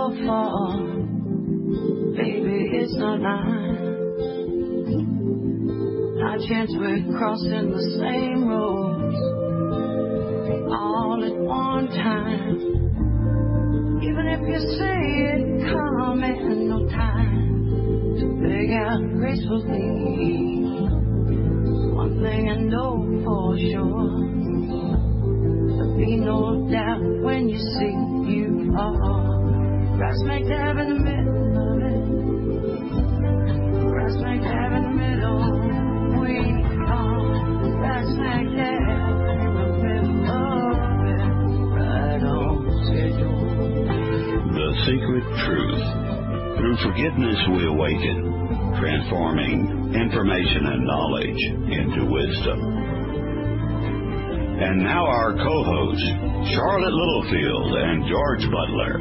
so far, baby, it's not mine. High chance we're crossing the same roads all at one time. Even if you say it come in no time to beg out gracefully, one thing I know for sure, there'll be no doubt when you see you are right smack dab in the middle of it. Right smack dab in the middle. We are right smack dab in the middle of it. Right on schedule. The Secret Truth. Through forgiveness we awaken, transforming information and knowledge into wisdom. And now our co-hosts, Charlotte Littlefield and George Butler.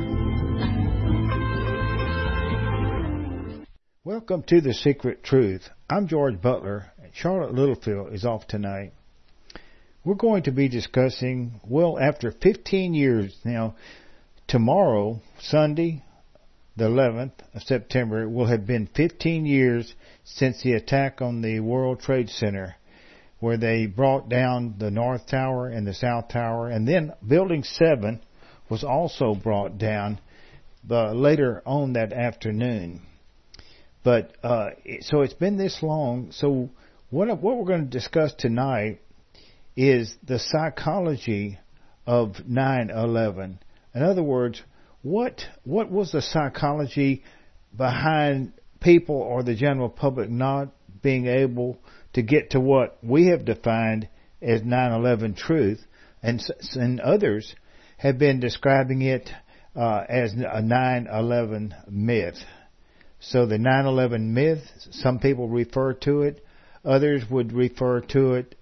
Welcome to The Secret Truth. I'm George Butler, and Charlotte Littlefield is off tonight. We're going to be discussing, after 15 years now, tomorrow, Sunday, the 11th of September, it will have been 15 years since the attack on the World Trade Center, where they brought down the North Tower and the South Tower, and then Building 7 was also brought down later on that afternoon. But so it's been this long. So what we're going to discuss tonight is the psychology of 9/11. In other words, what was the psychology behind people or the general public not being able to get to what we have defined as 9/11 truth, and others have been describing it as a 9/11 myth. So the 9/11 myth, some people refer to it, others would refer to it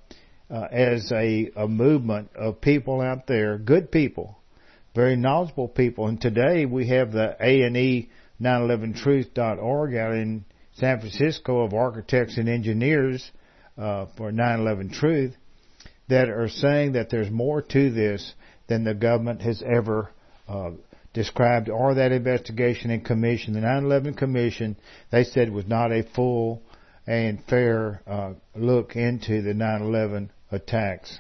as a movement of people out there, good people, very knowledgeable people. And today we have the A&E 911truth.org out in San Francisco of architects and engineers for 9/11 Truth that are saying that there's more to this than the government has ever described, or that investigation and commission. The 9/11 Commission, they said, was not a full and fair look into the 9/11 attacks.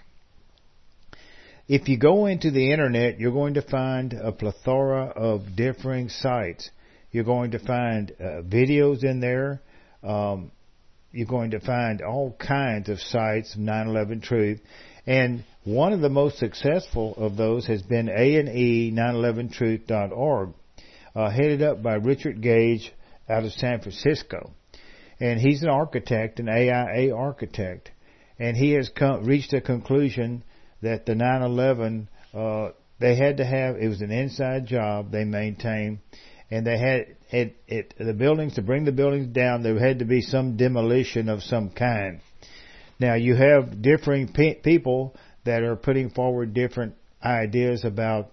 If you go into the internet, you're going to find a plethora of differing sites. You're going to find videos in there. You're going to find all kinds of sites of 9/11 Truth. And one of the most successful of those has been A&E 911truth.org, headed up by Richard Gage out of San Francisco. And he's an architect, an AIA architect. And he has reached a conclusion that the 9/11, they had to have, it was an inside job they maintained, and they had the buildings, to bring the buildings down, there had to be some demolition of some kind. Now you have differing people that are putting forward different ideas about,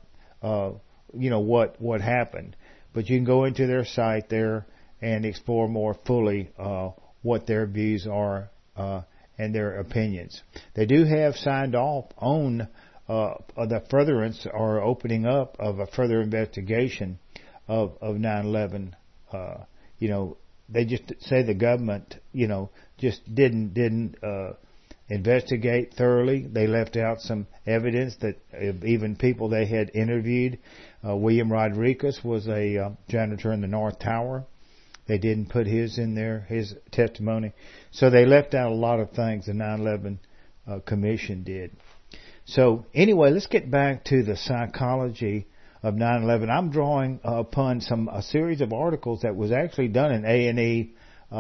what happened. But you can go into their site there and explore more fully what their views are and their opinions. They do have signed off on the furtherance or opening up of a further investigation of 9/11. They just say the government, just didn't investigate thoroughly. They left out some evidence that even people they had interviewed. William Rodriguez was a janitor in the North Tower. They didn't put his in there, his testimony. So they left out a lot of things the 9/11 Commission did. So anyway, let's get back to the psychology of 9/11. I'm drawing upon a series of articles that was actually done in A&E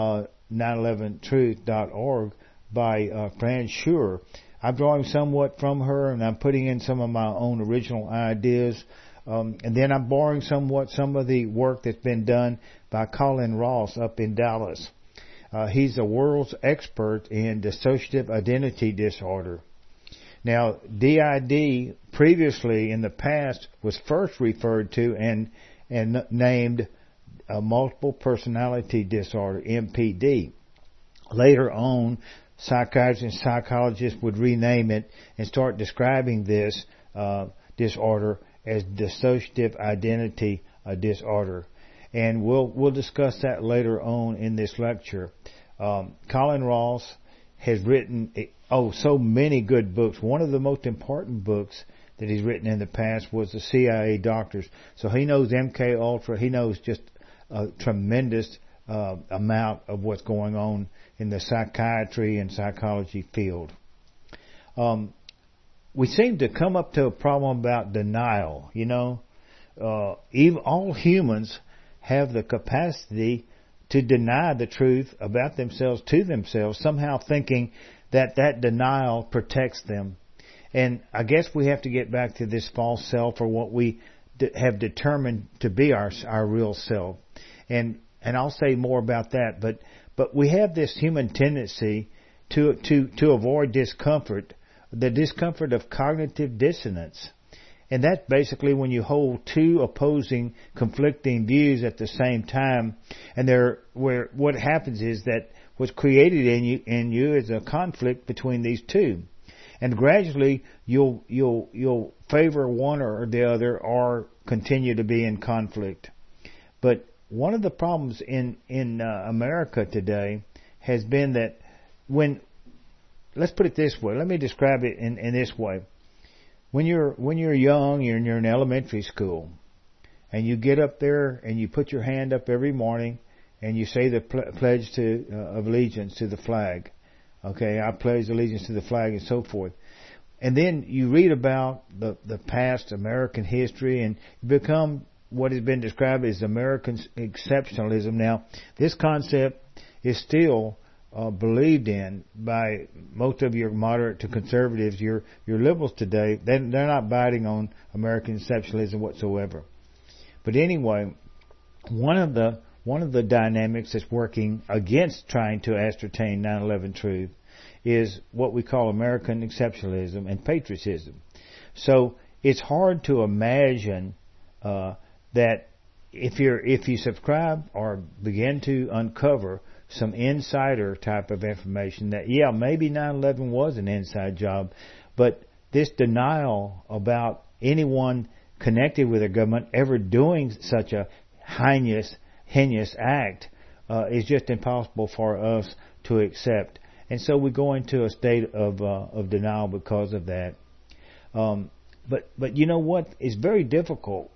911truth.org by Fran Schuer. I'm drawing somewhat from her, and I'm putting in some of my own original ideas. And then I'm borrowing somewhat some of the work that's been done by Colin Ross up in Dallas. He's the world's expert in dissociative identity disorder. Now, DID previously in the past was first referred to and named multiple personality disorder, MPD. Later on, psychiatrists and psychologists would rename it and start describing this disorder as dissociative identity disorder. And we'll discuss that later on in this lecture. Colin Ross has written so many good books. One of the most important books that he's written in the past was the CIA Doctors. So he knows MK Ultra. He knows just a tremendous amount of what's going on in the psychiatry and psychology field. We seem to come up to a problem about denial. Even all humans have the capacity to deny the truth about themselves to themselves, somehow thinking that denial protects them. And I guess we have to get back to this false self, or what we have determined to be our real self. And I'll say more about that. But we have this human tendency to avoid discomfort, the discomfort of cognitive dissonance. And that's basically when you hold two opposing, conflicting views at the same time, and what happens is that what's created in you is a conflict between these two, and gradually you'll favor one or the other, or continue to be in conflict. But one of the problems in America today has been that let's put it this way. Let me describe it in this way. When you're young, you're in elementary school, and you get up there and you put your hand up every morning and you say the pledge of allegiance to the flag. Okay, I pledge allegiance to the flag, and so forth. And then you read about the past American history, and you become what has been described as American exceptionalism. Now, this concept is still believed in by most of your moderate to conservatives. Your liberals today, they're not biting on American exceptionalism whatsoever. But anyway, one of the dynamics that's working against trying to ascertain 9/11 truth is what we call American exceptionalism and patriotism. So it's hard to imagine that if you subscribe or begin to uncover some insider type of information, that maybe 9/11 was an inside job, but this denial about anyone connected with the government ever doing such a heinous act is just impossible for us to accept. And so we go into a state of denial because of that. But you know what? It's very difficult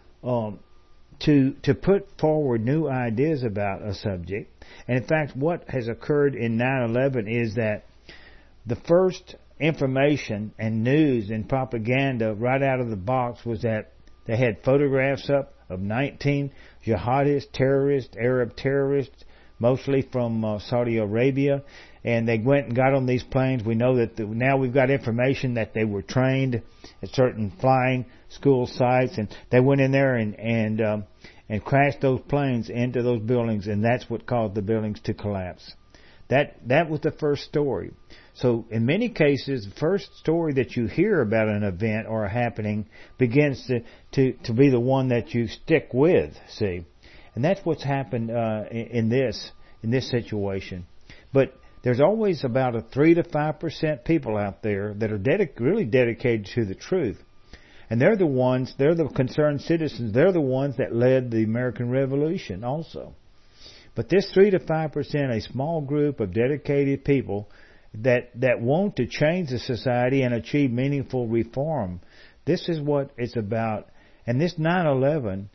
to put forward new ideas about a subject. And in fact, what has occurred in 9/11 is that the first information and news and propaganda right out of the box was that they had photographs up of 19 jihadist terrorists, Arab terrorists, mostly from Saudi Arabia, and they went and got on these planes. We know that now we've got information that they were trained at certain flying school sites, and they went in there and crashed those planes into those buildings, and that's what caused the buildings to collapse. That was the first story. So in many cases, the first story that you hear about an event or a happening begins to be the one that you stick with, see. And that's what's happened in this situation. But there's always about a 3 to 5% people out there that are really dedicated to the truth. And they're the concerned citizens, they're the ones that led the American Revolution also. But this 3 to 5%, a small group of dedicated people that want to change the society and achieve meaningful reform, this is what it's about. And this 9/11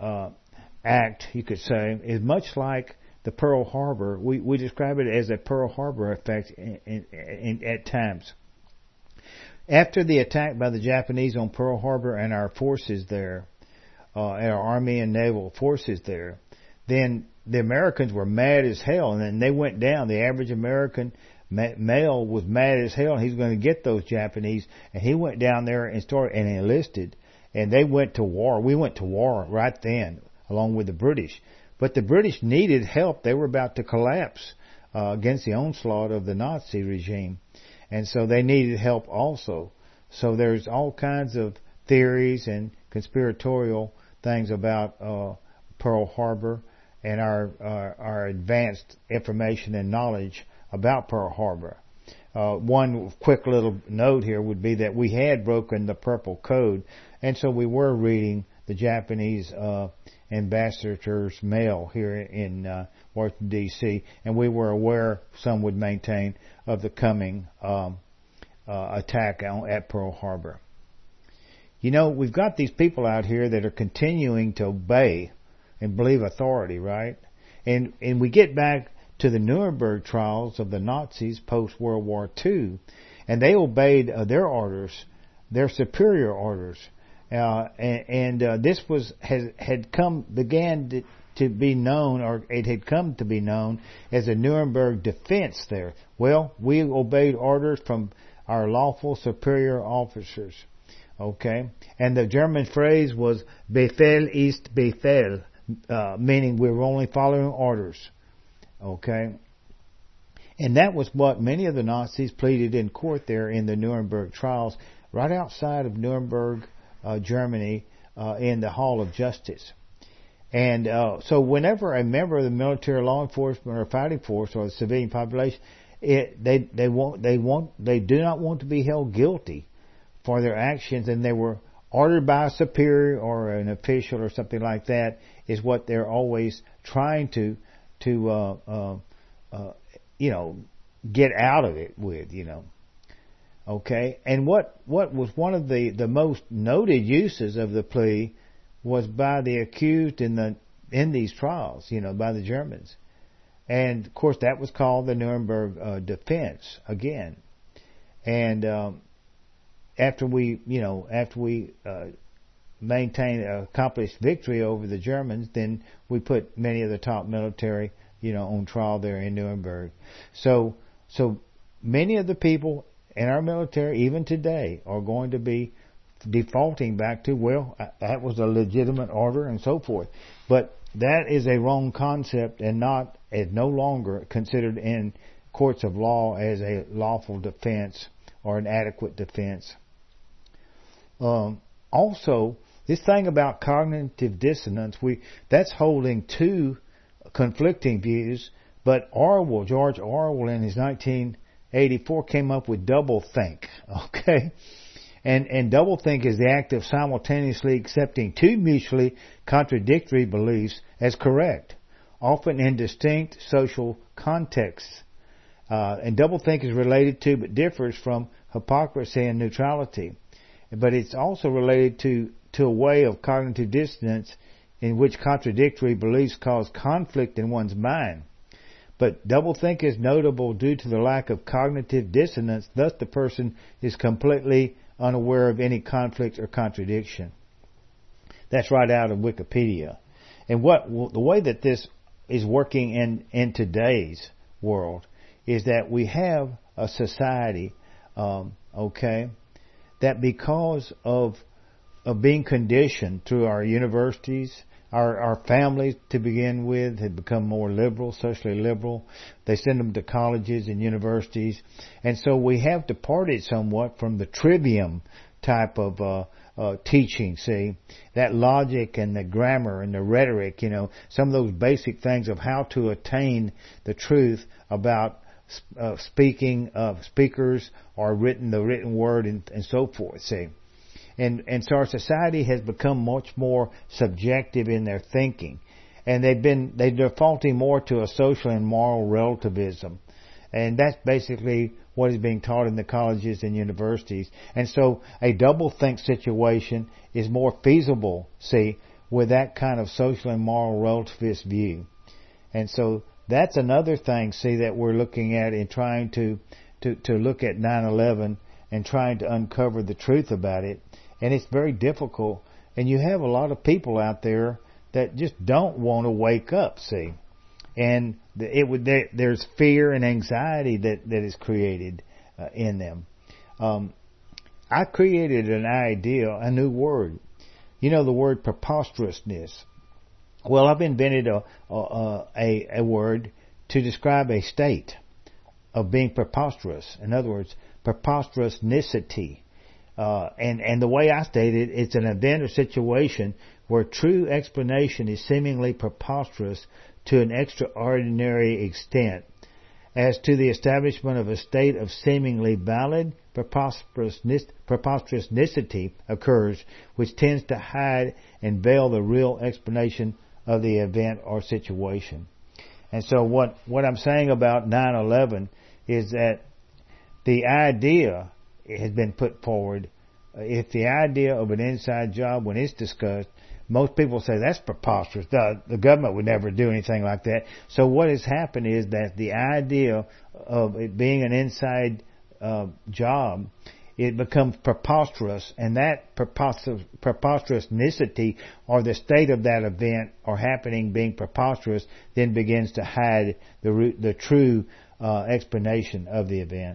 act, you could say, is much like the Pearl Harbor. We describe it as a Pearl Harbor effect at times. After the attack by the Japanese on Pearl Harbor and our forces there, our Army and Naval forces there, then the Americans were mad as hell, and then they went down. The average American male was mad as hell, and he's going to get those Japanese, and he went down there and enlisted, and they went to war. We went to war right then, along with the British. But the British needed help. They were about to collapse against the onslaught of the Nazi regime. And so they needed help also. So there's all kinds of theories and conspiratorial things about Pearl Harbor and our advanced information and knowledge about Pearl Harbor. One quick little note here would be that we had broken the Purple Code, and so we were reading the Japanese ambassador's mail here in Washington, D.C., and we were aware, some would maintain, of the coming attack at Pearl Harbor. You know, we've got these people out here that are continuing to obey and believe authority, right? And we get back to the Nuremberg trials of the Nazis post-World War II, and they obeyed their orders, their superior orders. This began to be known, or it had come to be known as a Nuremberg defense there. Well, we obeyed orders from our lawful superior officers. Okay? And the German phrase was Befehl ist Befehl, meaning we were only following orders. Okay? And that was what many of the Nazis pleaded in court there in the Nuremberg trials, right outside of Nuremberg, Germany, in the Hall of Justice. And so whenever a member of the military, law enforcement, or fighting force, or the civilian population, they do not want to be held guilty for their actions, and they were ordered by a superior or an official or something like that, is what they're always trying to get out of it with, Okay, and what was one of the most noted uses of the plea was by the accused in these trials, by the Germans, and of course that was called the Nuremberg defense again. And after we maintained accomplished victory over the Germans, then we put many of the top military on trial there in Nuremberg. So many of the people in our military, even today, are going to be defaulting back to, well, that was a legitimate order and so forth. But that is a wrong concept and no longer considered in courts of law as a lawful defense or an adequate defense. Also, this thing about cognitive dissonance, that's holding two conflicting views, but George Orwell in his 1984 came up with doublethink, okay? And doublethink is the act of simultaneously accepting two mutually contradictory beliefs as correct, often in distinct social contexts. And doublethink is related to, but differs from, hypocrisy and neutrality. But it's also related to a way of cognitive dissonance in which contradictory beliefs cause conflict in one's mind. But doublethink is notable due to the lack of cognitive dissonance, thus the person is completely unaware of any conflict or contradiction. That's right out of Wikipedia. And the way that this is working in today's world is that we have a society, that because of being conditioned through our universities, our families to begin with had become more liberal, socially liberal. They send them to colleges and universities. And so we have departed somewhat from the trivium type of teaching, see, that logic and the grammar and the rhetoric, some of those basic things of how to attain the truth about speakers or the written word and so forth, see. And so our society has become much more subjective in their thinking. And they're defaulting more to a social and moral relativism. And that's basically what is being taught in the colleges and universities. And so a doublethink situation is more feasible, see, with that kind of social and moral relativist view. And so that's another thing, see, that we're looking at in trying to look at 9/11 and trying to uncover the truth about it. And it's very difficult. And you have a lot of people out there that just don't want to wake up, see. And there's fear and anxiety that is created in them. I created an idea, a new word. The word preposterousness. Well, I've invented a word to describe a state of being preposterous. In other words, preposterousnicity. And the way I state it, it's an event or situation where true explanation is seemingly preposterous to an extraordinary extent, as to the establishment of a state of seemingly valid, preposterousness occurs, which tends to hide and veil the real explanation of the event or situation. And so what I'm saying about 9/11 is that the idea has been put forward. If the idea of an inside job, when it's discussed, most people say that's preposterous. The government would never do anything like that. So what has happened is that the idea of it being an inside job, it becomes preposterous, and that preposterousness or the state of that event or happening being preposterous then begins to hide the true explanation of the event.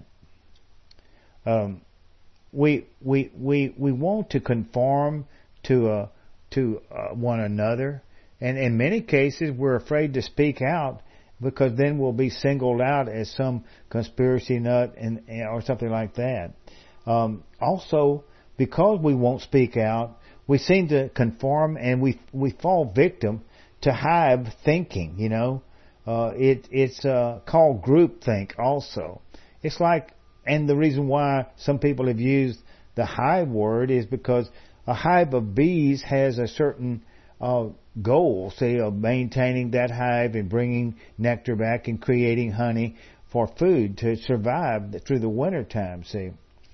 We want to conform to one another, and in many cases we're afraid to speak out because then we'll be singled out as some conspiracy nut or something like that. Also, because we won't speak out, we seem to conform, and we fall victim to hive thinking. It's called groupthink. Also, it's like, and the reason why some people have used the hive word is because a hive of bees has a certain goal, say, of maintaining that hive and bringing nectar back and creating honey for food to survive through the winter time, see.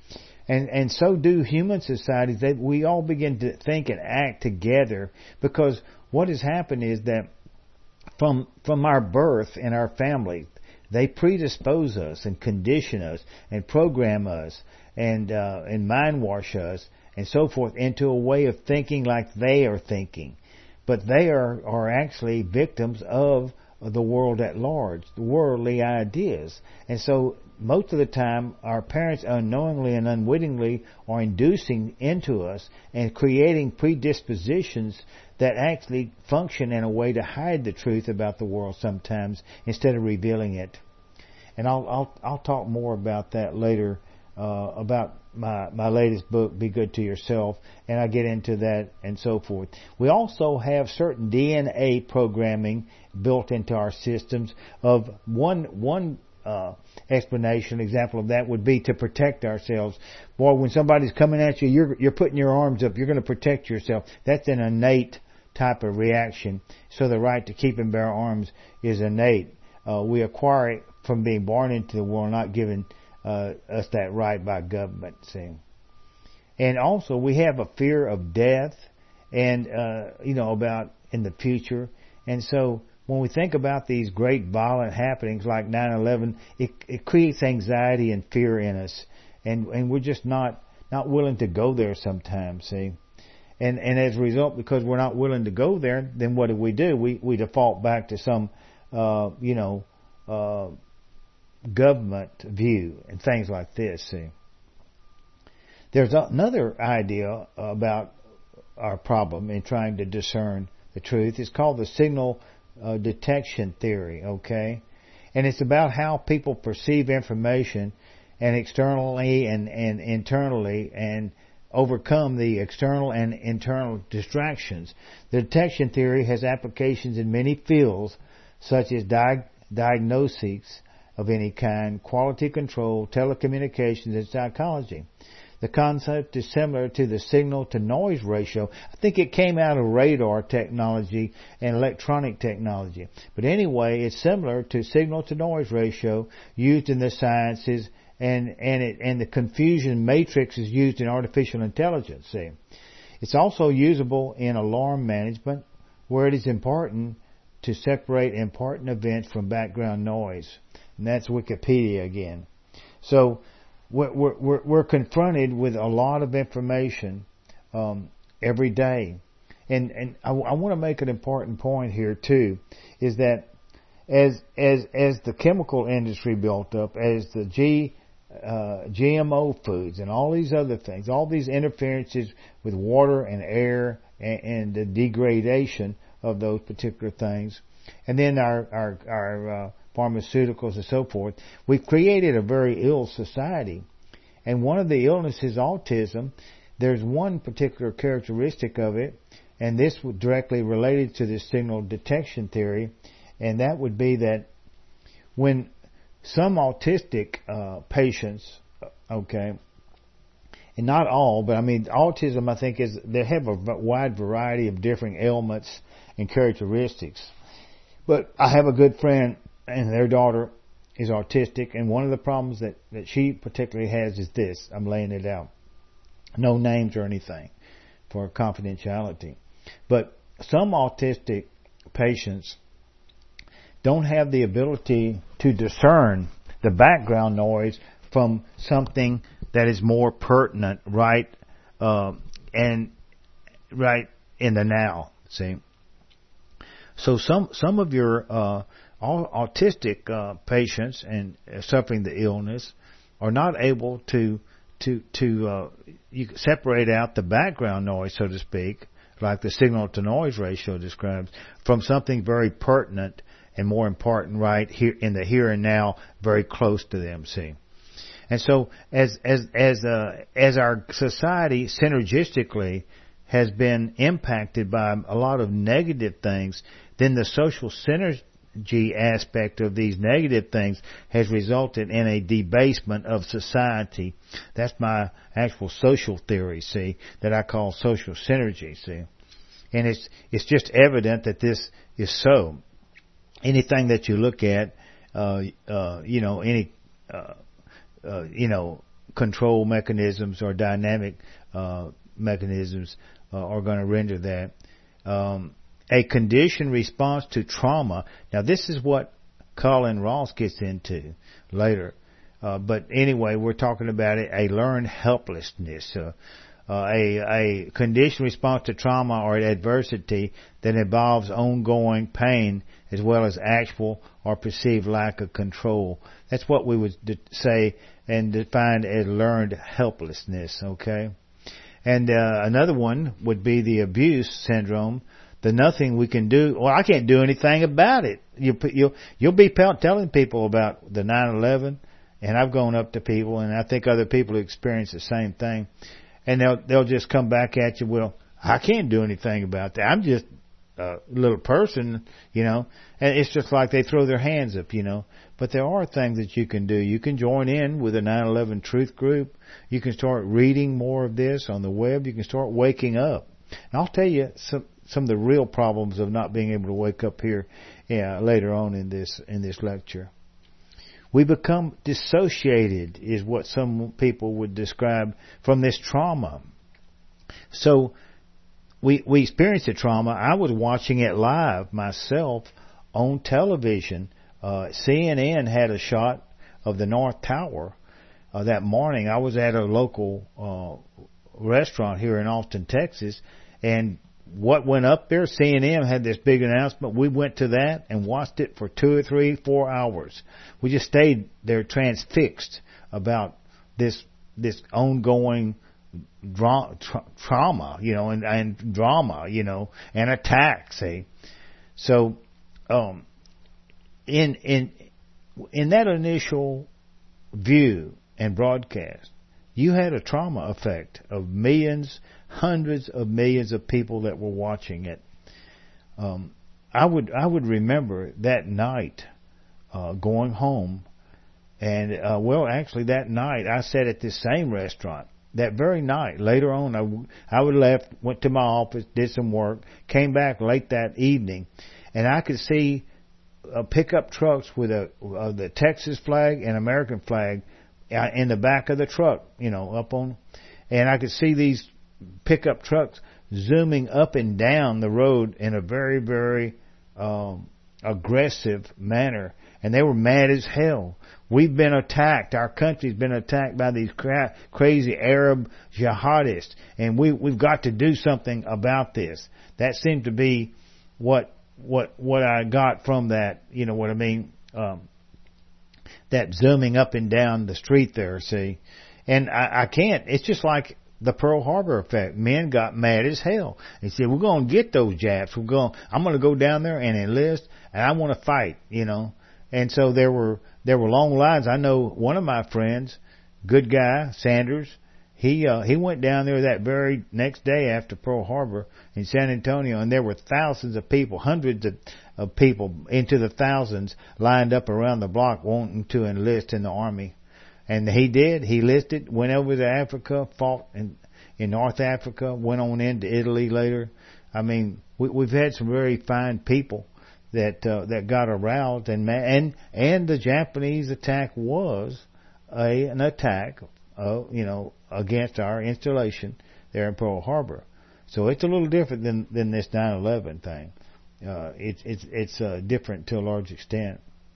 And so do human societies. That we all begin to think and act together, because what has happened is that from our birth in our family, they predispose us and condition us and program us and mind wash us and so forth into a way of thinking like they are thinking. But they are actually victims of the world at large, the worldly ideas. And so most of the time our parents unknowingly and unwittingly are inducing into us and creating predispositions that actually function in a way to hide the truth about the world sometimes instead of revealing it. And I'll talk more about that later, about my latest book, Be Good to Yourself, and I get into that and so forth. We also have certain DNA programming built into our systems. Of one explanation, example of that would be to protect ourselves. Boy, when somebody's coming at you, you're putting your arms up. You're going to protect yourself. That's an innate type of reaction. So the right to keep and bear arms is innate. We acquire it from being born into the world, not given us that right by government. See, and also we have a fear of death, and about in the future. And so when we think about these great violent happenings like 9/11, it creates anxiety and fear in us, and we're just not willing to go there sometimes. See, and as a result, because we're not willing to go there, then what do? We default back to some government view and things like this. See, there's another idea about our problem in trying to discern the truth. It's called the signal detection theory. Okay, and it's about how people perceive information, and externally and internally, and overcome the external and internal distractions. The detection theory has applications in many fields, such as diagnoses of any kind, quality control, telecommunications, and psychology. The concept is similar to the signal-to-noise ratio. I think it came out of radar technology and electronic technology. But anyway, it's similar to signal-to-noise ratio used in the sciences, and the confusion matrix is used in artificial intelligence. See, it's also usable in alarm management, where it is important to separate important events from background noise. And that's Wikipedia again. So we're confronted with a lot of information every day, and I want to make an important point here too, is that as the chemical industry built up, as the GMO foods and all these other things, all these interferences with water and air and the degradation of those particular things, and then our pharmaceuticals and so forth, we've created a very ill society. And one of the illnesses is autism. There's one particular characteristic of it, and this would directly related to the signal detection theory, and that would be that when some autistic patients, and not all, but I mean, autism, I think, they have a wide variety of different ailments and characteristics. But I have a good friend, and their daughter is autistic, and one of the problems that she particularly has is this. I'm laying it out. No names or anything for confidentiality. But some autistic patients don't have the ability to discern the background noise from something that is more pertinent right in the now. See, so some of your autistic patients and suffering the illness are not able to you separate out the background noise, so to speak, like the signal to noise ratio describes, from something very pertinent and more important right here in the here and now, very close to them. See. And so, as our society synergistically has been impacted by a lot of negative things, then the social synergy aspect of these negative things has resulted in a debasement of society. That's my actual social theory, see, that I call social synergy, see. And it's just evident that this is so. Anything that you look at, control mechanisms or dynamic mechanisms are going to render that. A conditioned response to trauma. Now, this is what Colin Ross gets into later. But anyway, we're talking about it, a learned helplessness, a conditioned response to trauma or adversity that involves ongoing pain as well as actual or perceived lack of control. That's what we would say and define as learned helplessness, okay? And another one would be the abuse syndrome, the nothing we can do. Well, I can't do anything about it. You'll be telling people about the 9/11, and I've gone up to people, and I think other people experience the same thing, and they'll just come back at you. Well, I can't do anything about that. I'm just a little person, and it's just like they throw their hands up, But there are things that you can do. You can join in with a 9/11 Truth Group. You can start reading more of this on the web. You can start waking up. And I'll tell you some of the real problems of not being able to wake up here later on in this lecture. We become dissociated, is what some people would describe, from this trauma. So we experienced the trauma. I was watching it live myself on television. CNN had a shot of the North Tower that morning. I was at a local restaurant here in Austin, Texas, and what went up there, CNN had this big announcement. We went to that and watched it for 2 or 3, 4 hours. We just stayed there transfixed about this ongoing trauma, and drama, and attack, see. So, in that initial view and broadcast, you had a trauma effect of millions, hundreds of millions of people that were watching it. I would remember that night going home, and actually that night I sat at this same restaurant. That very night, later on, I would left, went to my office, did some work, came back late that evening, and I could see pickup trucks with the Texas flag and American flag in the back of the truck, up on, and I could see these pickup trucks zooming up and down the road in a very, very aggressive manner, and they were mad as hell. We've been attacked. Our country's been attacked by these crazy Arab jihadists, and we've got to do something about this. That seemed to be what I got from that. You know what I mean? That zooming up and down the street there. See, and I can't. It's just like the Pearl Harbor effect. Men got mad as hell. They said, "We're going to get those Japs. I'm going to go down there and enlist, and I want to fight." And so there were long lines. I know one of my friends, good guy, Sanders, he went down there that very next day after Pearl Harbor in San Antonio, and there were thousands of people, hundreds of people, into the thousands, lined up around the block wanting to enlist in the Army. And he did. He listed, went over to Africa, fought in North Africa, went on into Italy later. I mean, we've had some very fine people that got aroused, and the Japanese attack was an attack, against our installation there in Pearl Harbor. So it's a little different than this 9/11 thing. It's different to a large extent.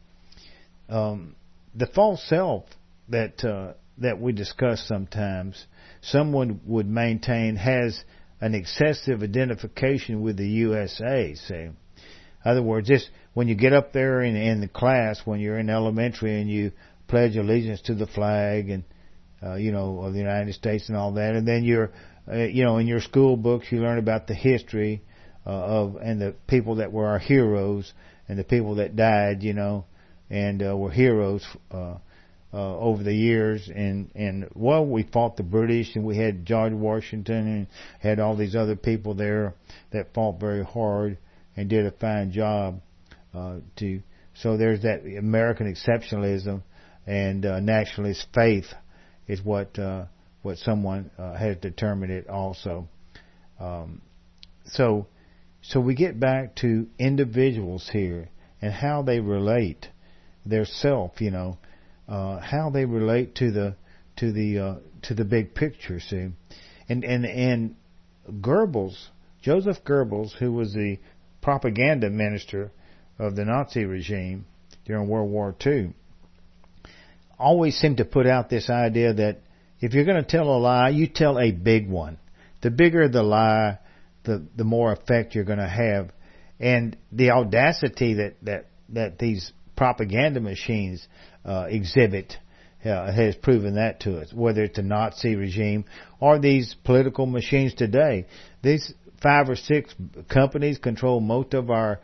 The false self that we discuss sometimes, someone would maintain has an excessive identification with the USA. See, in other words, this when you get up there in the class when you're in elementary and you pledge allegiance to the flag and of the United States and all that, and then you're in your school books you learn about the history and the people that were our heroes and the people that died, and were heroes over the years, and we fought the British, and we had George Washington and had all these other people there that fought very hard and did a fine job. So there's that American exceptionalism and nationalist faith is what someone has determined it also. So we get back to individuals here and how they relate their self, how they relate to the big picture, see. And Goebbels, Joseph Goebbels, who was the propaganda minister of the Nazi regime during World War II, always seemed to put out this idea that if you're going to tell a lie, you tell a big one. The bigger the lie, the more effect you're going to have. And the audacity that these propaganda machines exhibit has proven that to us, whether it's the Nazi regime or these political machines today. These 5 or 6 companies control most of our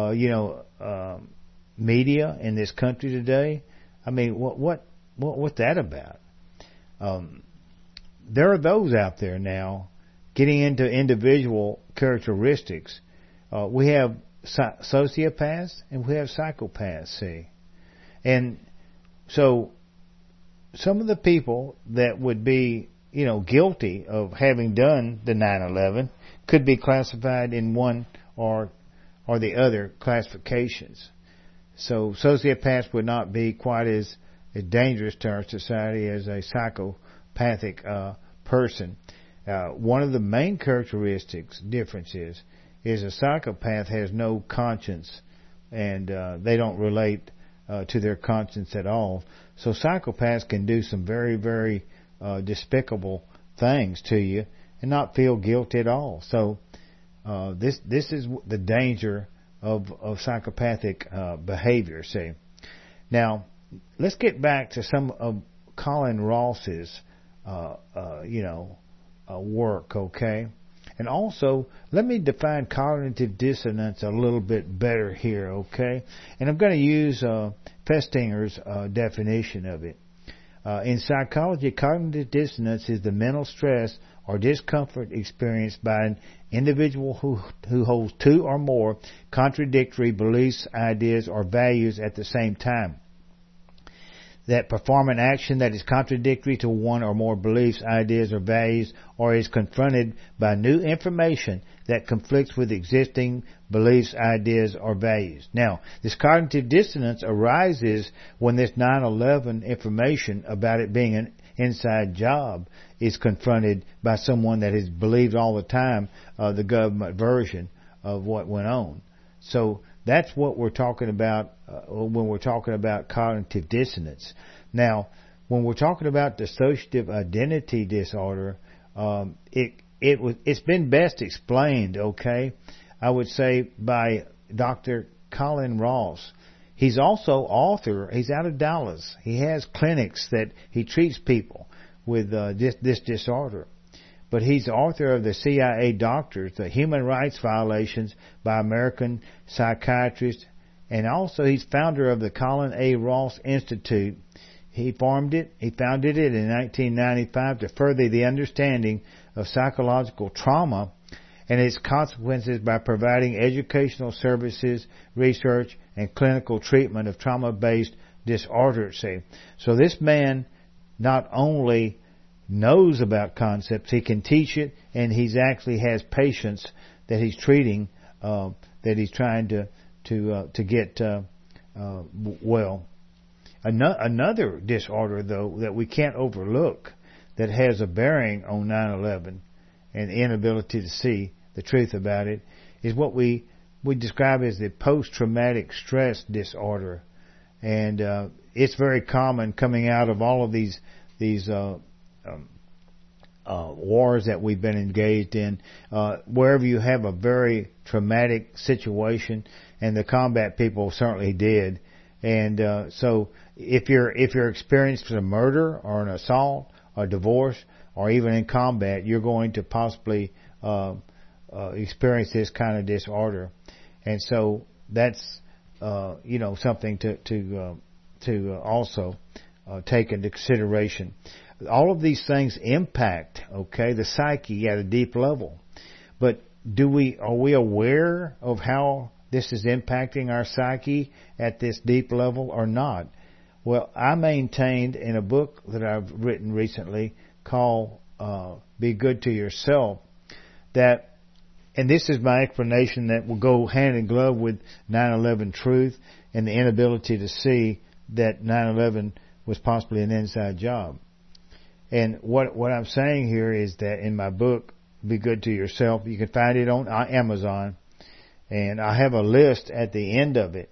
media in this country today. I mean, what's that about? There are those out there now getting into individual characteristics. We have sociopaths and we have psychopaths, see. And so some of the people that would be, guilty of having done the 9/11 could be classified in one or the other classifications. So sociopaths would not be quite as dangerous to our society as a psychopathic person. One of the main differences is a psychopath has no conscience, and they don't relate to their conscience at all. So psychopaths can do some very, very despicable things to you and not feel guilty at all. So this is the danger of psychopathic behavior. See, now let's get back to some of Colin Ross's work, okay? And also, let me define cognitive dissonance a little bit better here, okay? And I'm going to use Festinger's definition of it. In psychology, cognitive dissonance is the mental stress or discomfort experienced by an individual who holds 2 or more contradictory beliefs, ideas, or values at the same time, that perform an action that is contradictory to one or more beliefs, ideas, or values, or is confronted by new information that conflicts with existing beliefs, ideas, or values. Now, this cognitive dissonance arises when this 9/11 information about it being an inside job is confronted by someone that has believed all the time the government version of what went on. So that's what we're talking about when we're talking about cognitive dissonance. Now, when we're talking about dissociative identity disorder, it's been best explained, okay, I would say by Dr. Colin Ross. He's also author. He's out of Dallas. He has clinics that he treats people with this disorder. But he's author of the CIA Doctors, the Human Rights Violations by American Psychiatrists, and also he's founder of the Colin A. Ross Institute. He founded it in 1995 to further the understanding of psychological trauma and its consequences by providing educational services, research, and clinical treatment of trauma-based disorders. So this man not only knows about concepts, he can teach it, and he's actually has patients that he's treating, that he's trying to get well. Another disorder, though, that we can't overlook, that has a bearing on 9/11 and the inability to see the truth about it, is what we describe as the post-traumatic stress disorder, and it's very common coming out of all of these wars that we've been engaged in, wherever you have a very traumatic situation, and the combat people certainly did. And so if you're experiencing a murder or an assault or divorce or even in combat, you're going to possibly experience this kind of disorder. And so that's something to also take into consideration. All of these things impact, the psyche at a deep level. But are we aware of how this is impacting our psyche at this deep level or not? Well, I maintained in a book that I've written recently called Be Good to Yourself that, and this is my explanation that will go hand in glove with 9/11 truth and the inability to see that 9/11 was possibly an inside job. And what I'm saying here is that in my book, Be Good to Yourself, you can find it on Amazon, and I have a list at the end of it,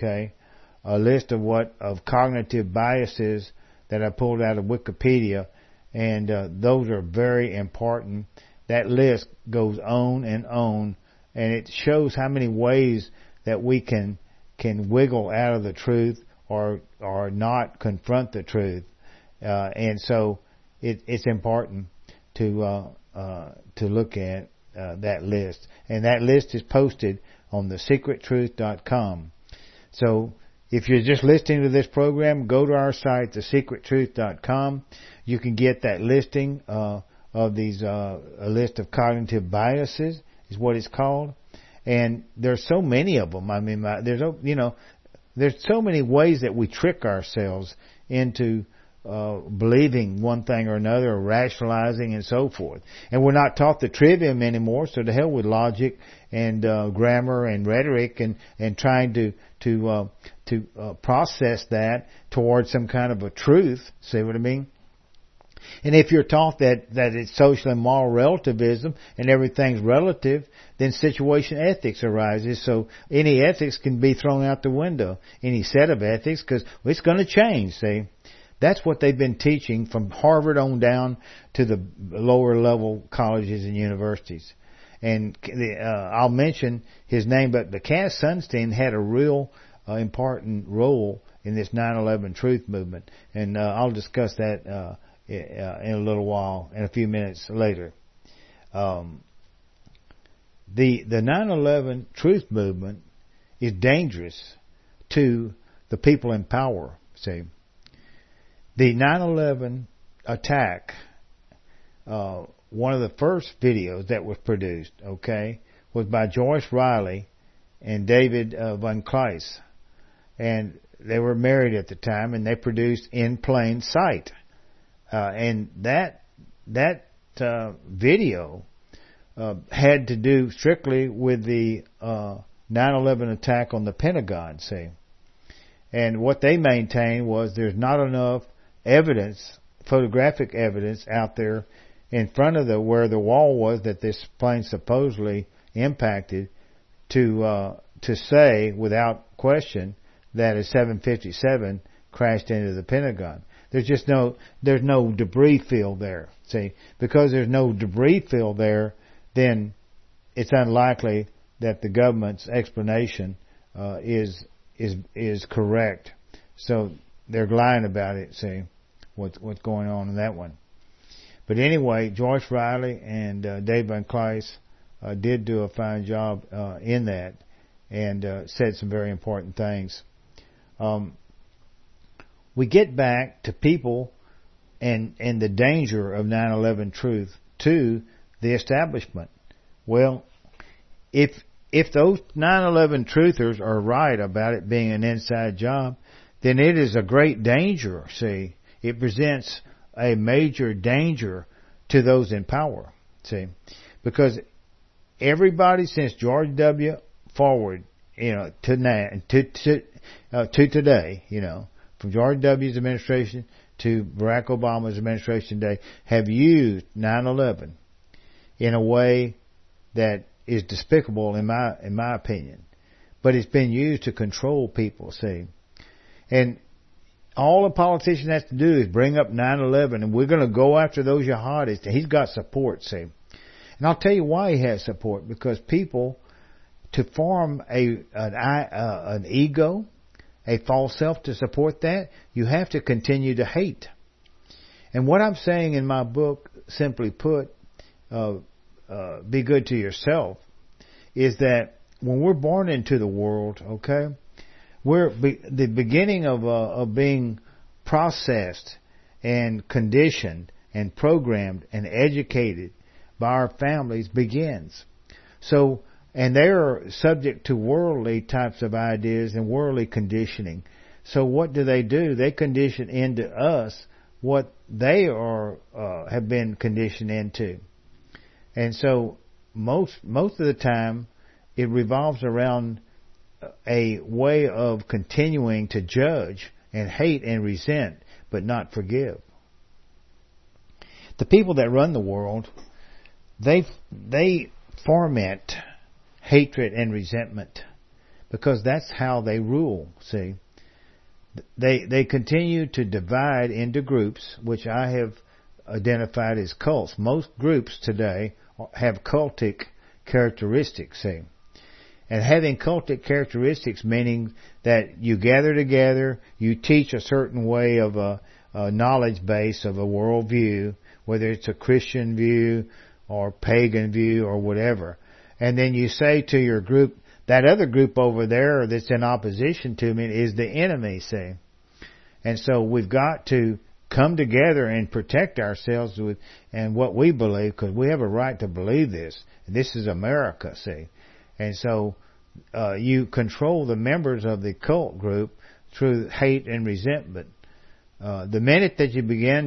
a list of cognitive biases that I pulled out of Wikipedia, and those are very important. That list goes on, and it shows how many ways that we can wiggle out of the truth or not confront the truth, and so it's important to look at that list, and that list is posted on thesecrettruth.com. So if you're just listening to this program, go to our site, thesecrettruth.com. You can get that listing of these a list of cognitive biases is what it's called, and there's so many of them. I mean, there's so many ways that we trick ourselves into believing one thing or another, or rationalizing and so forth. And we're not taught the trivium anymore, so to hell with logic and grammar and rhetoric and trying to process that towards some kind of a truth. See what I mean? And if you're taught that it's social and moral relativism and everything's relative, then situation ethics arises. So any ethics can be thrown out the window, any set of ethics, because it's going to change, see? That's what they've been teaching from Harvard on down to the lower level colleges and universities. And I'll mention his name, but Cass Sunstein had a real important role in this 9/11 truth movement. And I'll discuss that in a little while, in a few minutes later. The 9/11 truth movement is dangerous to the people in power, see. The 9/11 attack, one of the first videos that was produced, was by Joyce Riley and David Van Kleis. And they were married at the time, and they produced In Plain Sight. And that video had to do strictly with the 9/11 attack on the Pentagon, see. And what they maintained was there's not enough evidence, photographic evidence out there in front of where the wall was that this plane supposedly impacted to say without question that a 757 crashed into the Pentagon. There's no debris field there. See, because there's no debris field there, then it's unlikely that the government's explanation is correct. So they're lying about it. See what's going on in that one. But anyway, Joyce Riley and Dave Van Kleis did do a fine job in that, and said some very important things. We get back to people and the danger of 9/11 truth to the establishment. Well, if those 9/11 truthers are right about it being an inside job, then it is a great danger. See, it presents a major danger to those in power. See, because everybody since George W. forward, to now, to today, from George W.'s administration to Barack Obama's administration today, have used 9/11 in a way that is despicable in my opinion. But it's been used to control people, see. And all a politician has to do is bring up 9/11, and we're going to go after those jihadists. He's got support, see. And I'll tell you why he has support. Because people, to form an ego, a false self to support that, you have to continue to hate. And what I'm saying in my book, simply put, Be Good to Yourself, is that when we're born into the world, okay, we're the beginning of being processed and conditioned and programmed and educated by our families begins. So, and they're subject to worldly types of ideas and worldly conditioning. So what do? They condition into us what they have been conditioned into. And so most of the time it revolves around a way of continuing to judge and hate and resent, but not forgive. The people that run the world, they foment hatred and resentment because that's how they rule, see. They continue to divide into groups, which I have identified as cults. Most groups today have cultic characteristics, see. And having cultic characteristics meaning that you gather together, you teach a certain way of a knowledge base of a worldview, whether it's a Christian view or pagan view or whatever. And then you say to your group, that other group over there that's in opposition to me is the enemy, see. And so we've got to come together and protect ourselves with and what we believe, because we have a right to believe this. This is America, see. And so you control the members of the cult group through hate and resentment. The minute that you begin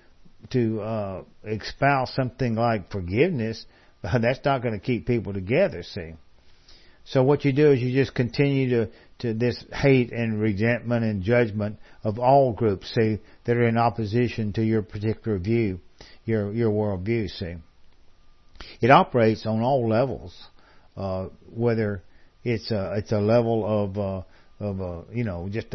to espouse something like forgiveness, that's not going to keep people together, see. So what you do is you just continue to this hate and resentment and judgment of all groups, see, that are in opposition to your particular view, your worldview, see. It operates on all levels, whether it's a level of just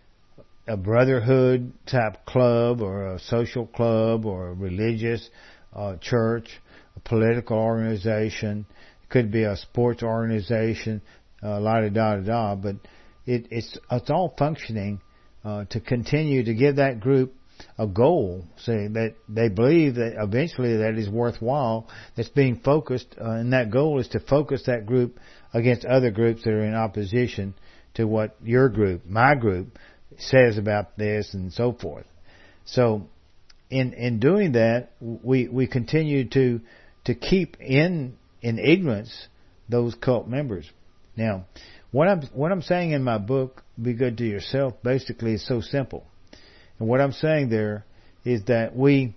a brotherhood type club or a social club or a religious church, a political organization. It could be a sports organization, la-da-da-da-da, but it's all functioning to continue to give that group a goal, say that they believe that eventually that is worthwhile, that's being focused, and that goal is to focus that group against other groups that are in opposition to what your group, my group, says about this and so forth. So in doing that, we continue to keep in ignorance those cult members. Now, what I'm saying in my book, Be Good to Yourself, basically is so simple. And what I'm saying there is that we're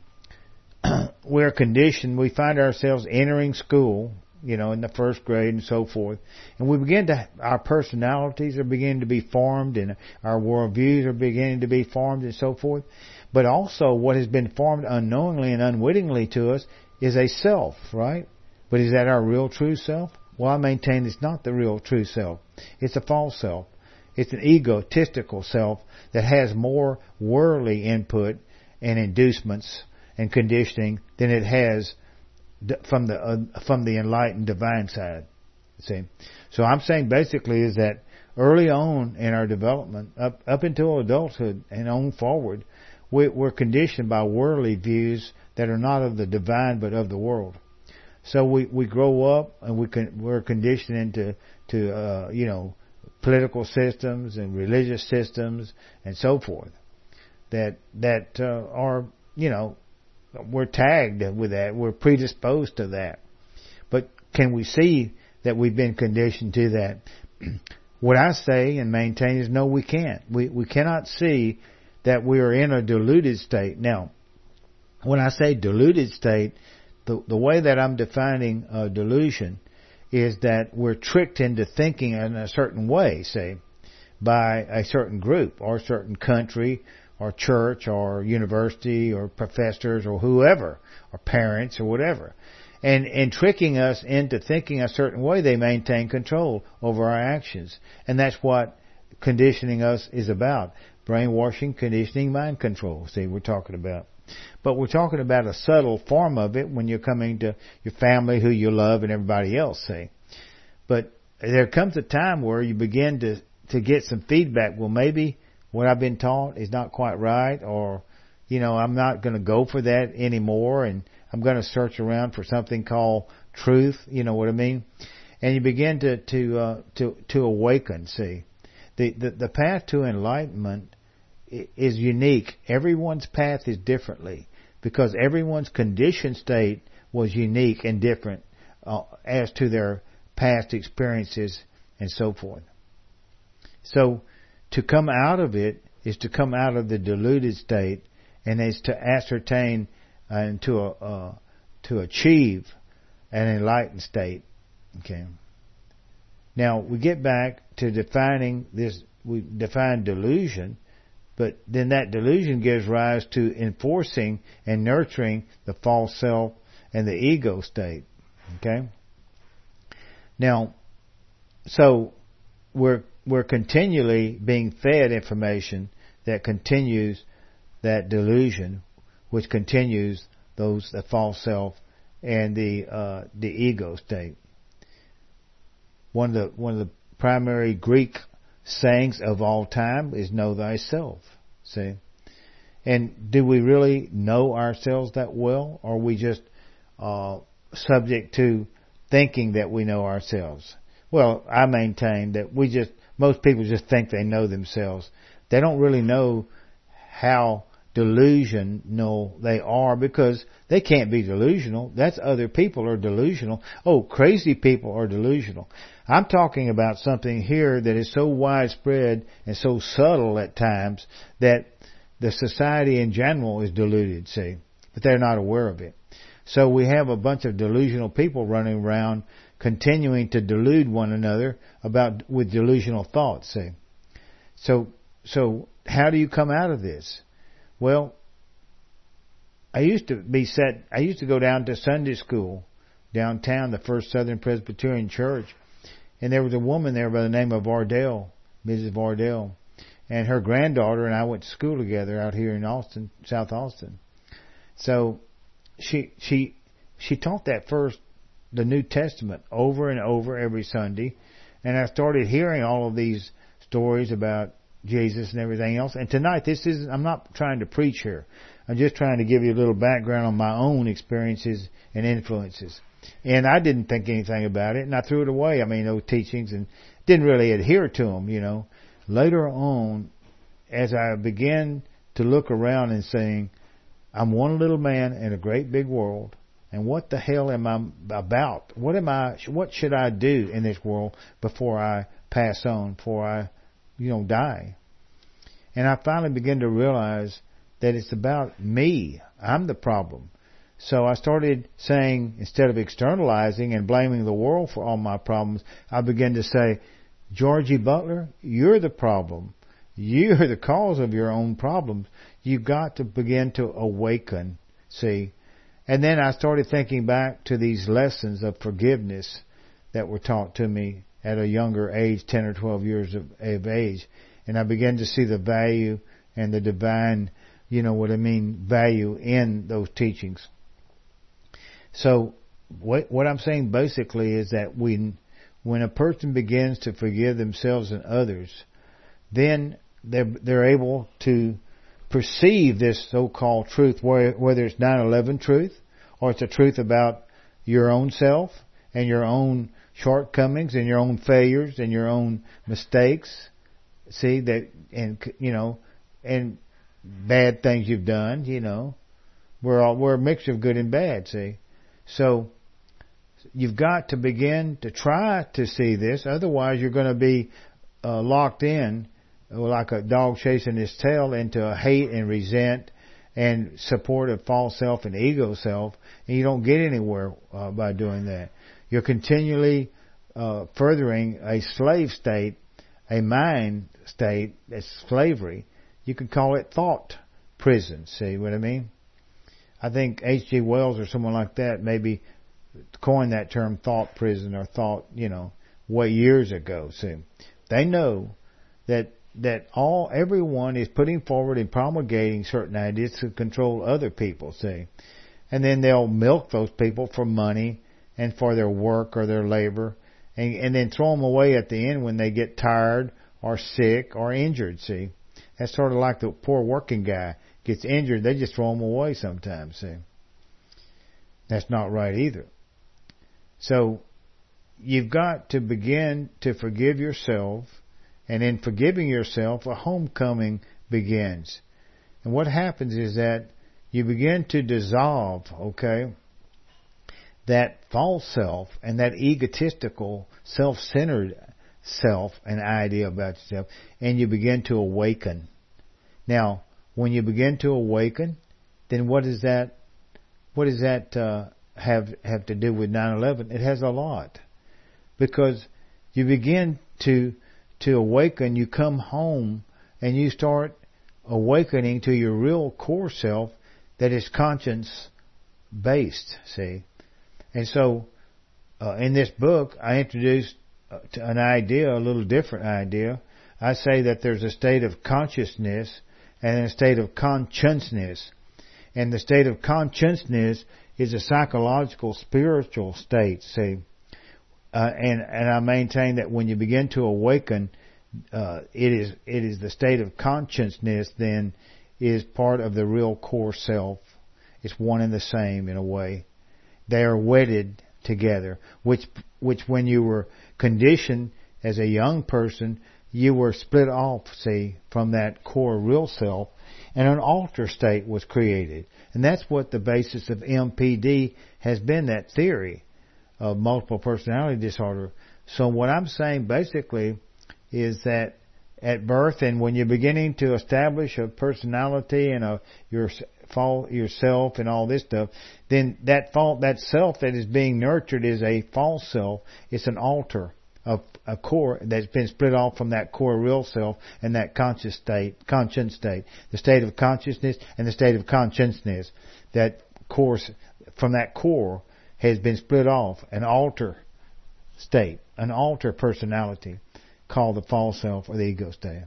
conditioned, we find ourselves entering school, in the first grade and so forth, and our personalities are beginning to be formed and our worldviews are beginning to be formed and so forth. But also what has been formed unknowingly and unwittingly to us is a self, right? But is that our real true self? Well, I maintain it's not the real true self. It's a false self. It's an egotistical self that has more worldly input and inducements and conditioning than it has from the enlightened divine side. See, so I'm saying basically is that early on in our development, up until adulthood and on forward, we're conditioned by worldly views that are not of the divine but of the world. So we grow up and we're conditioned into political systems and religious systems and so forth that are we're tagged with that. We're predisposed to that. But can we see that we've been conditioned to that? What I say and maintain is no, we can't. We cannot see that we are in a deluded state. Now, when I say deluded state, the way that I'm defining delusion is that we're tricked into thinking in a certain way, say, by a certain group or a certain country or church or university or professors or whoever or parents or whatever. And tricking us into thinking a certain way, they maintain control over our actions. And that's what conditioning us is about. Brainwashing, conditioning, mind control. See, we're talking about. But we're talking about a subtle form of it when you're coming to your family, who you love, and everybody else, see. But there comes a time where you begin to get some feedback. Well, maybe what I've been taught is not quite right, or, I'm not going to go for that anymore, and I'm going to search around for something called truth, you know what I mean? And you begin to awaken, see. The path to enlightenment is unique. Everyone's path is differently because everyone's conditioned state was unique and different as to their past experiences and so forth. So to come out of it is to come out of the deluded state, and is to ascertain and to achieve an enlightened state. Okay. Now we get back to defining this. We define delusion. But then that delusion gives rise to enforcing and nurturing the false self and the ego state. Okay? Now, so we're continually being fed information that continues that delusion, which continues the false self and the ego state. One of the primary Greek sayings of all time is know thyself. See? And do we really know ourselves that well? Or are we just subject to thinking that we know ourselves? Well, I maintain that most people just think they know themselves. They don't really know how delusional they are, because they can't be delusional. That's other people are delusional. Oh, crazy people are delusional. I'm talking about something here that is so widespread and so subtle at times that the society in general is deluded, see, but they're not aware of it. So we have a bunch of delusional people running around continuing to delude one another with delusional thoughts, see. So how do you come out of this? Well, I used to go down to Sunday school downtown, the First Southern Presbyterian Church, and there was a woman there by the name of Vardell, Mrs. Vardell, and her granddaughter and I went to school together out here in Austin, South Austin. So she taught the New Testament over and over every Sunday, and I started hearing all of these stories about Jesus and everything else. And tonight, I'm not trying to preach here. I'm just trying to give you a little background on my own experiences and influences. And I didn't think anything about it, and I threw it away. I mean, those teachings, and didn't really adhere to them, Later on, as I began to look around and saying, I'm one little man in a great big world, and what the hell am I about? What should I do in this world before I pass on, before I die? And I finally began to realize that it's about me. I'm the problem. So I started saying, instead of externalizing and blaming the world for all my problems, I began to say, Georgie Butler, you're the problem. You're the cause of your own problems. You've got to begin to awaken, see. And then I started thinking back to these lessons of forgiveness that were taught to me at a younger age, 10 or 12 years of age. And I began to see the value and the divine, value in those teachings. So what I'm saying basically is that when a person begins to forgive themselves and others, then they're able to perceive this so-called truth, whether it's 9/11 truth or it's a truth about your own self and your own shortcomings and your own failures and your own mistakes. See that, and bad things you've done. We're a mixture of good and bad. See, so you've got to begin to try to see this. Otherwise, you're going to be locked in like a dog chasing his tail into hate and resent and support of false self and ego self, and you don't get anywhere by doing that. You're continually furthering a slave state, a mind state that's slavery. You could call it thought prison. See what I mean? I think H.G. Wells or someone like that maybe coined that term thought prison or thought, way years ago. See, they know that everyone is putting forward and promulgating certain ideas to control other people. See, and then they'll milk those people for money and for their work or their labor, and then throw them away at the end when they get tired or sick or injured. See, that's sort of like the poor working guy gets injured, they just throw him away sometimes. See, that's not right either. So you've got to begin to forgive yourself, and in forgiving yourself, a homecoming begins. And what happens is that you begin to dissolve, that false self and that egotistical, self-centered self and idea about yourself, and you begin to awaken. Now, when you begin to awaken, then what does that have to do with 9/11? It has a lot, because you begin to awaken. You come home and you start awakening to your real core self that is conscience based. See, and so in this book I introduced an idea, a little different idea. I say that there's a state of consciousness and a state of consciousness. And the state of consciousness is a psychological, spiritual state, see. And I maintain that when you begin to awaken, it is the state of consciousness then is part of the real core self. It's one and the same in a way. They are wedded together, which when you were conditioned as a young person, you were split off, see, from that core real self, and an alter state was created. And that's what the basis of MPD has been, that theory of multiple personality disorder. So what I'm saying basically is that at birth, and when you're beginning to establish a personality and yourself and all this stuff, then that self that is being nurtured is a false self. It's an alter of a core that's been split off from that core real self and that conscience state, the state of consciousness and the state of consciousness. That course from that core has been split off, an alter state, an alter personality called the false self or the ego state.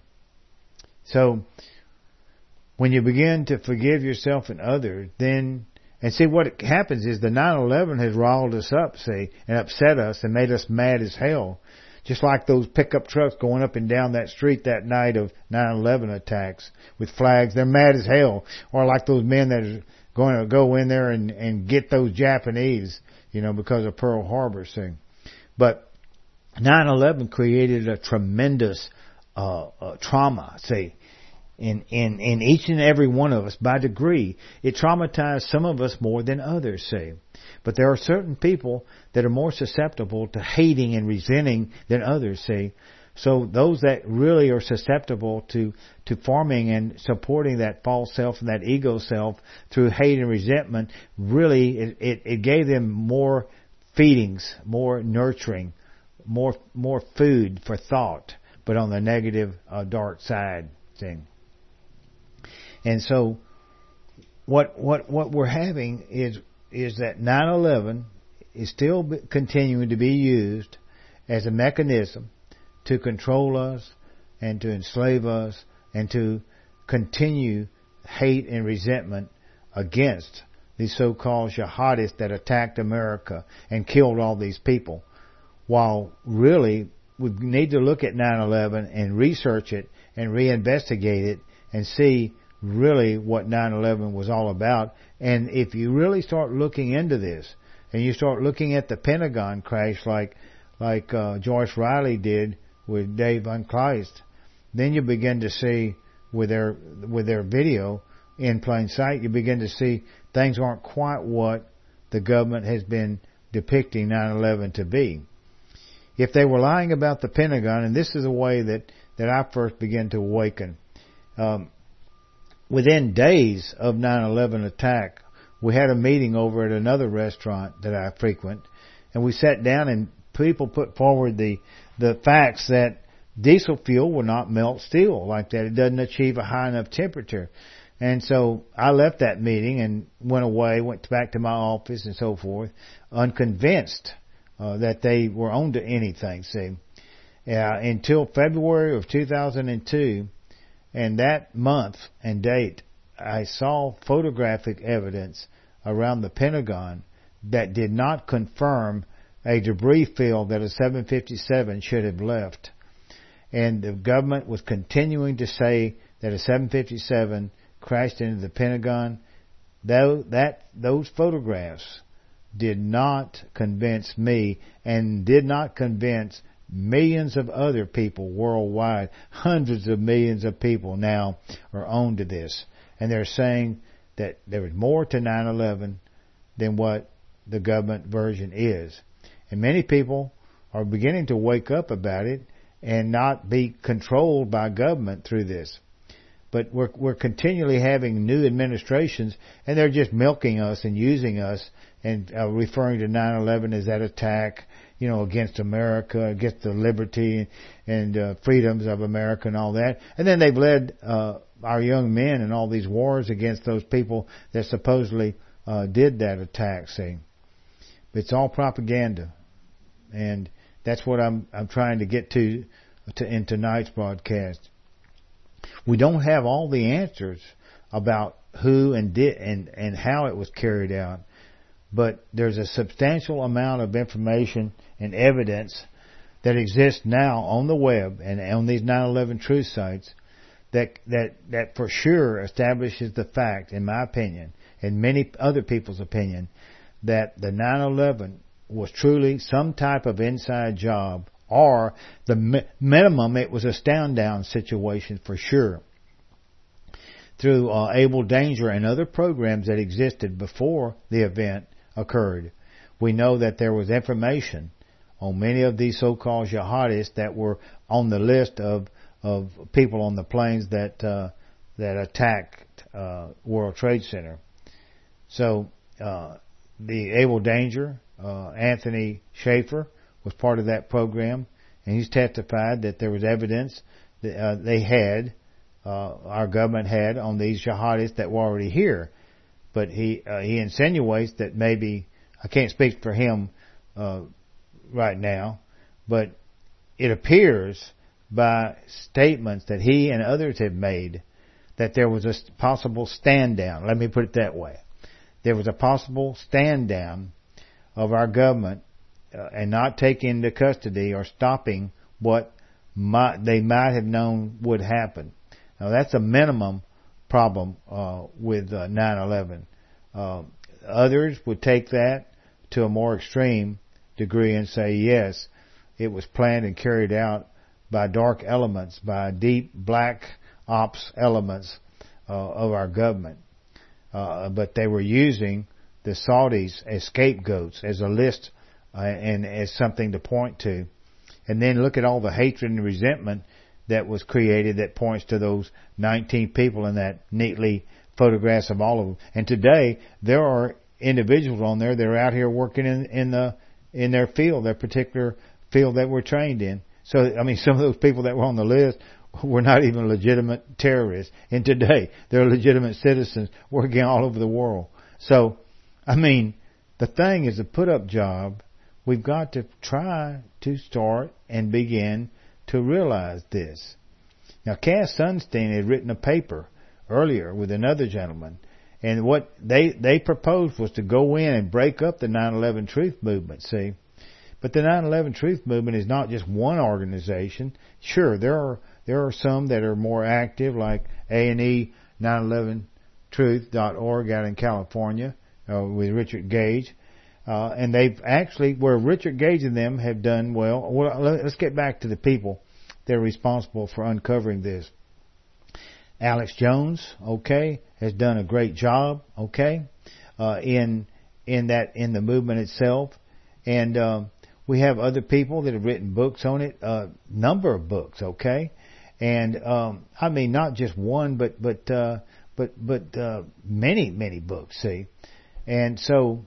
So when you begin to forgive yourself and others, then, and see what happens is the 9/11 has riled us up, see, and upset us and made us mad as hell. Just like those pickup trucks going up and down that street that night of 9/11 attacks with flags. They're mad as hell. Or like those men that are going to go in there and get those Japanese, because of Pearl Harbor thing. But 9/11 created a tremendous trauma, see, in each and every one of us by degree. It traumatized some of us more than others, see. But there are certain people that are more susceptible to hating and resenting than others, see. So those that really are susceptible to forming and supporting that false self and that ego self through hate and resentment, really it gave them more feedings, more nurturing, more food for thought, but on the negative, dark side thing. And so what we're having is that 9/11 is still continuing to be used as a mechanism to control us and to enslave us and to continue hate and resentment against these so-called jihadists that attacked America and killed all these people. While really we need to look at 9/11 and research it and reinvestigate it and see really what 9/11 was all about. And if you really start looking into this and you start looking at the Pentagon crash like Joyce Riley did with Dave Uncleist, then you begin to see with their video in plain sight, you begin to see things aren't quite what the government has been depicting 9/11 to be. If they were lying about the Pentagon, and this is a way that I first began to awaken, within days of 9/11 attack, we had a meeting over at another restaurant that I frequent, and we sat down and people put forward the facts that diesel fuel will not melt steel like that. It doesn't achieve a high enough temperature. And so I left that meeting and went away, went back to my office and so forth, unconvinced that they were onto anything, see. Until February of 2002, and that month and date, I saw photographic evidence around the Pentagon that did not confirm a debris field that a 757 should have left. And the government was continuing to say that a 757 crashed into the Pentagon. Those photographs did not convince me and did not convince millions of other people worldwide. Hundreds of millions of people now are on to this. And they're saying that there was more to 9/11 than what the government version is. And many people are beginning to wake up about it and not be controlled by government through this. But we're continually having new administrations, and they're just milking us and using us and referring to 9/11 as that attack, against America, against the liberty and freedoms of America and all that. And then they've led our young men in all these wars against those people that supposedly did that attack. See, it's all propaganda, and that's what I'm trying to get to in tonight's broadcast. We don't have all the answers about who and did and how it was carried out, but there's a substantial amount of information and evidence that exists now on the web and on these 9/11 truth sites that for sure establishes the fact, in my opinion, and many other people's opinion, that the 9/11 was truly some type of inside job, or the minimum it was a stand down situation for sure, through Able Danger and other programs that existed before the event occurred. We know that there was information on many of these so-called jihadists that were on the list of people on the planes that attacked World Trade Center. So the Able Danger, Anthony Schaefer, was part of that program, and he's testified that there was evidence that our government had on these jihadists that were already here. But he insinuates that maybe, I can't speak for him right now, but it appears by statements that he and others have made that there was a possible stand down. Let me put it that way. There was a possible stand down of our government and not taking into custody or stopping what they might have known would happen. Now that's a minimum problem with 9/11. Others would take that to a more extreme degree and say, yes, it was planned and carried out by dark elements, by deep black ops elements of our government. But they were using the Saudis as scapegoats, as a list and as something to point to. And then look at all the hatred and resentment that was created that points to those 19 people in that neatly photographs of all of them. And today, there are individuals on there that are out here working in their field, their particular field that we're trained in. So, I mean, some of those people that were on the list were not even legitimate terrorists. And today, they're legitimate citizens working all over the world. So, I mean, the thing is a put-up job. We've got to try to start and begin to realize this. Now, Cass Sunstein had written a paper earlier with another gentleman, and what they proposed was to go in and break up the 9/11 Truth Movement, see. But the 9/11 Truth Movement is not just one organization. Sure, there are some that are more active, like A&E 911truth.org out in California with Richard Gage. And they've actually, where Richard Gage and them have done well, let's get back to the people that are responsible for uncovering this. Alex Jones, okay, has done a great job, okay, in the movement itself. And we have other people that have written books on it, number of books, okay. And I mean, not just one, but but many books. See, and so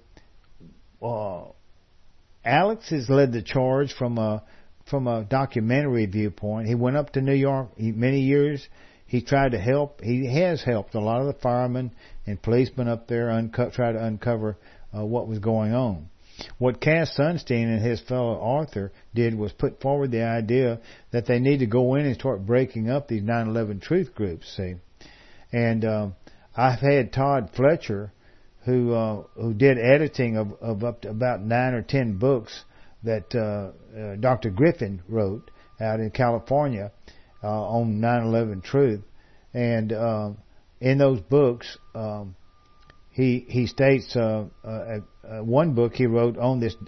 Alex has led the charge from a documentary viewpoint. He went up to New York many years. He tried to help. He has helped a lot of the firemen and policemen up there try to uncover what was going on. What Cass Sunstein and his fellow author did was put forward the idea that they need to go in and start breaking up these 9/11 truth groups. See, and I've had Todd Fletcher, who did editing of up to about 9 or 10 books that Dr. Griffin wrote out in California on 9/11 truth, and in those books he states one book he wrote on this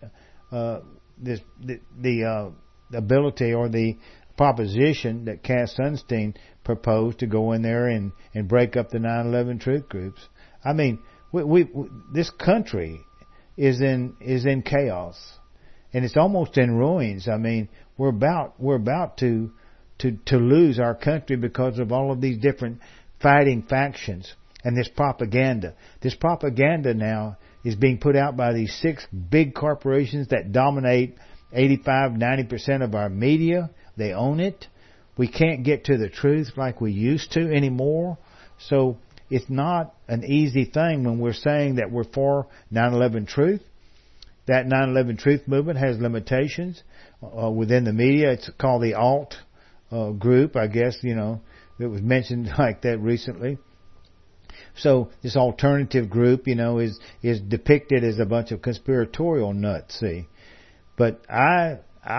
the ability or the proposition that Cass Sunstein proposed to go in there and break up the 9/11 truth groups. I mean, we this country is in chaos, and it's almost in ruins. I mean, we're about to lose our country because of all of these different fighting factions and this propaganda. This propaganda now is being put out by these 6 big corporations that dominate 85-90% of our media. They own it. We can't get to the truth like we used to anymore. So it's not an easy thing when we're saying that we're for 9/11 truth. That 9/11 truth movement has limitations within the media. It's called the alt group, I guess, it was mentioned like that recently. So this alternative group, is depicted as a bunch of conspiratorial nuts, see. But I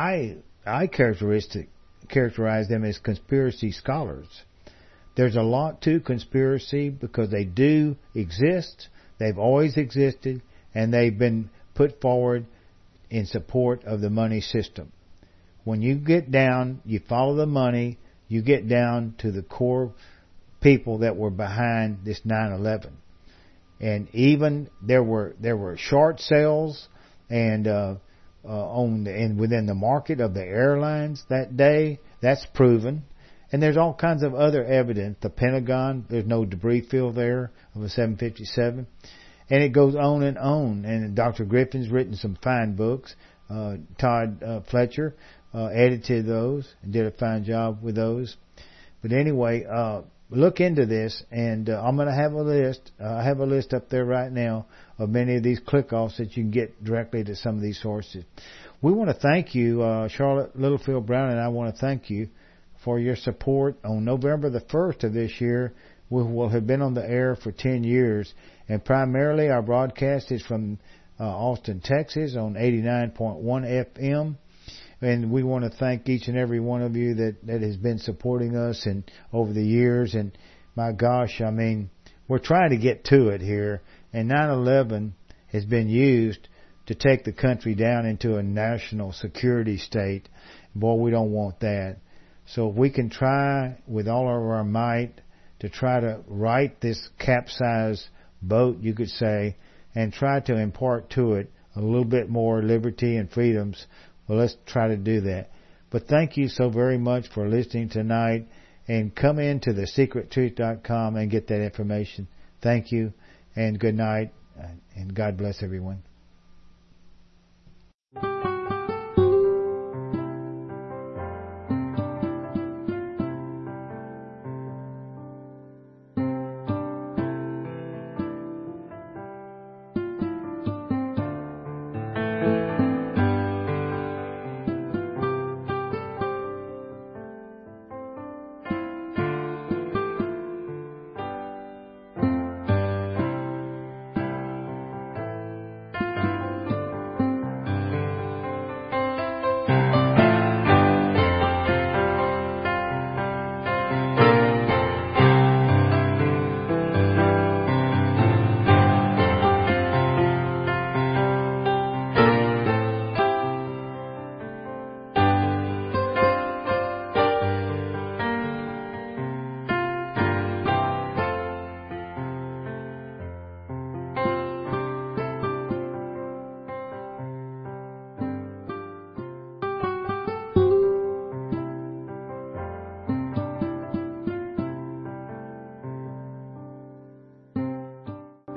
characterize them as conspiracy scholars. There's a lot to conspiracy because they do exist, they've always existed, and they've been put forward in support of the money system. When you get down, you follow the money, you get down to the core people that were behind this 9/11. And even there were short sales and within the market of the airlines that day. That's proven. And there's all kinds of other evidence. The Pentagon, there's no debris field there of a 757. And it goes on. And Dr. Griffin's written some fine books. Todd Fletcher edited those and did a fine job with those. But anyway, look into this, and I'm going to have a list. I have a list up there right now of many of these click-offs that you can get directly to some of these sources. We want to thank you, Charlotte Littlefield Brown, and I want to thank you for your support. On November the 1st of this year, we will have been on the air for 10 years, and primarily our broadcast is from Austin, Texas on 89.1 FM. And we want to thank each and every one of you that has been supporting us and over the years. And my gosh, I mean, we're trying to get to it here. And 9/11 has been used to take the country down into a national security state. Boy, we don't want that. So if we can try with all of our might to try to right this capsized boat, you could say, and try to impart to it a little bit more liberty and freedoms, well, let's try to do that. But thank you so very much for listening tonight, and come into thesecrettruth.com and get that information. Thank you, and good night, and God bless everyone.